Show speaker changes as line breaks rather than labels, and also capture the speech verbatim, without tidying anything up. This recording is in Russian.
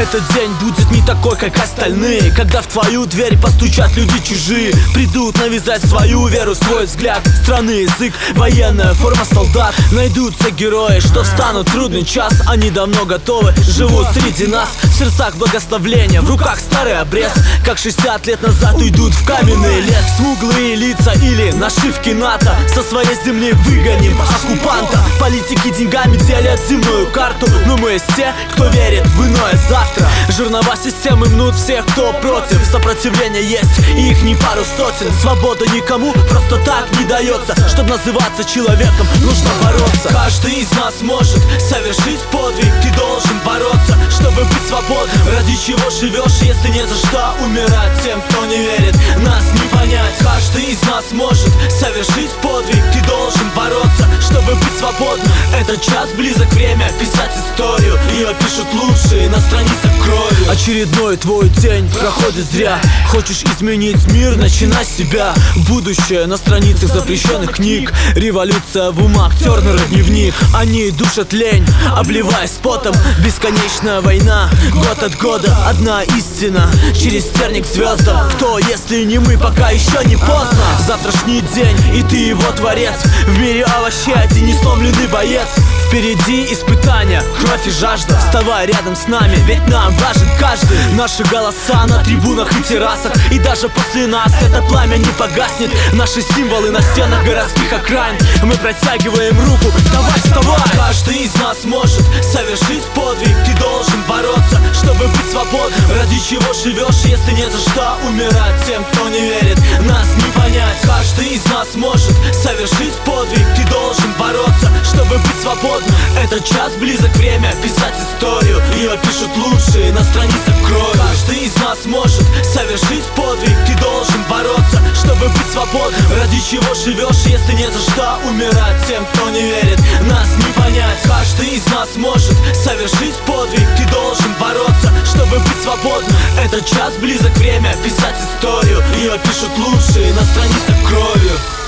Этот день будет не такой, как остальные, когда в твою дверь постучат люди чужие. Придут навязать свою веру, свой взгляд страны, язык, военная форма солдат. Найдутся герои, что встанут в трудный час. Они давно готовы, живут среди нас. В сердцах благословления, в руках старый обрез. Как шестьдесят лет назад уйдут в каменный лес. Смуглые лица или нашивки НАТО. Со своей земли выгоним оккупанта. Политики деньгами делят земную карту, но мы из тех, кто верит в иное завтра. Жернова системы мнут всех, кто против. Сопротивление есть, и их не пару сотен. Свобода никому просто так не дается. Чтобы называться человеком, нужно бороться. Каждый из нас может совершить подвиг. Ты должен бороться, чтобы быть свободным. Ради чего живешь, если не за что умирать? Тем, кто не верит, нас не понять. Каждый из нас может совершить подвиг. Ты должен бороться, чтобы быть свободным. Этот час близок, время писать историю. Ее пишут лучшие на страницах кровью. Очередной твой день проходит зря. Хочешь изменить мир, начинай с себя. Будущее на страницах запрещенных книг. Революция в умах, Тернера дневник. Они душат лень, обливаясь потом. Бесконечная война, год от года одна истина. Через терник к звездам. Кто, если не мы, пока еще не поздно. Завтрашний день, и ты его творец. В мире овощей один несломленный боец. Впереди испытания, кровь и жажда. Вставай рядом с нами, ведь нам важен каждый. Наши голоса на трибунах и террасах. И даже после нас это пламя не погаснет. Наши символы на стенах городских окраин. Мы протягиваем руку, давай, вставай. Каждый из нас может совершить подвиг. Ты должен бороться, чтобы быть свободным. Ради чего живешь, если не за что умирать? Тем, кто не верит, нас не понять. Каждый из нас может совершить подвиг. Ты должен бороться, чтобы быть свободным. Этот час близок, время писать историю. Ее пишут лучшие на страницах кровью. Каждый из нас может совершить подвиг. Ты должен бороться, чтобы быть свободным. Ради чего живешь, если не за что умирать? Тем, кто не верит, нас не понять. Каждый из нас может совершить подвиг. Ты должен бороться, чтобы быть свободным. Этот час близок, время писать историю. Ее пишут лучшие на страницах кровью.